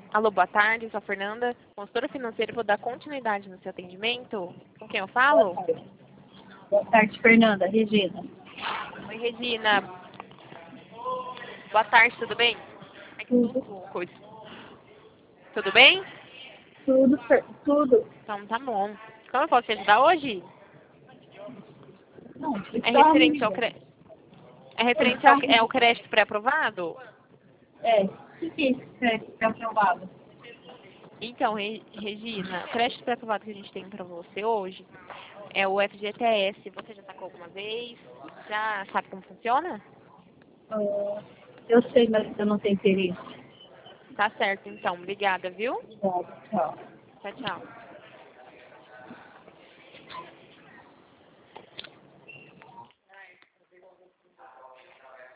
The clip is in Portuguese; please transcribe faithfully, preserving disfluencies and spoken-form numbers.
Alô, boa tarde, eu sou a Fernanda, consultora financeira, vou dar continuidade no seu atendimento. Com quem eu falo? Boa tarde. Boa tarde, Fernanda. Regina. Oi, Regina. Boa tarde, tudo bem? É que eu tô Tudo. com coisa. Tudo bem? Tudo, Fer- tudo. Então tá bom. Como eu posso te ajudar hoje? Não, você É tá me referente ao, ligando. cre... é referente Tá ao me é o ligando. crédito pré-aprovado? É, o que que é esse crédito que é aprovado? Então, Re- Regina, o crédito pré-aprovado que a gente tem pra você hoje é o F G T S. Você já sacou alguma vez? Já sabe como funciona? Ah, eu sei, mas eu não tenho interesse. Tá certo, então. Obrigada, viu? Obrigada, tchau. Tchau, tchau.